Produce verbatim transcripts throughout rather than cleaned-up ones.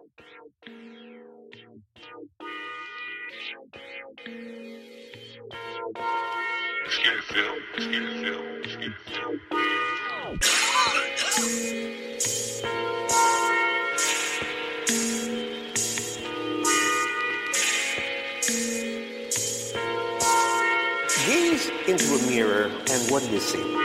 Let's get it, Phil. Let's get it, Phil. Let's get it, Phil. Gaze into a mirror, and what do you see?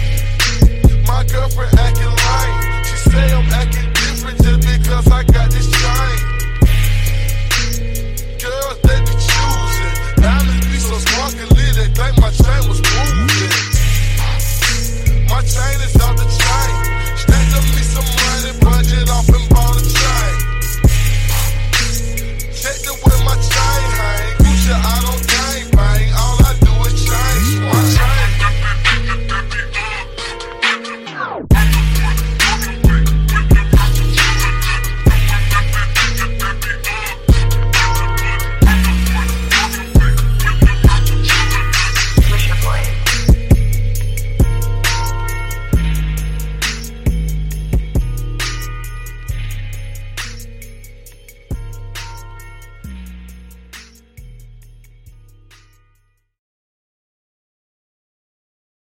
My girlfriend acting like she say I'm acting different just because I got this.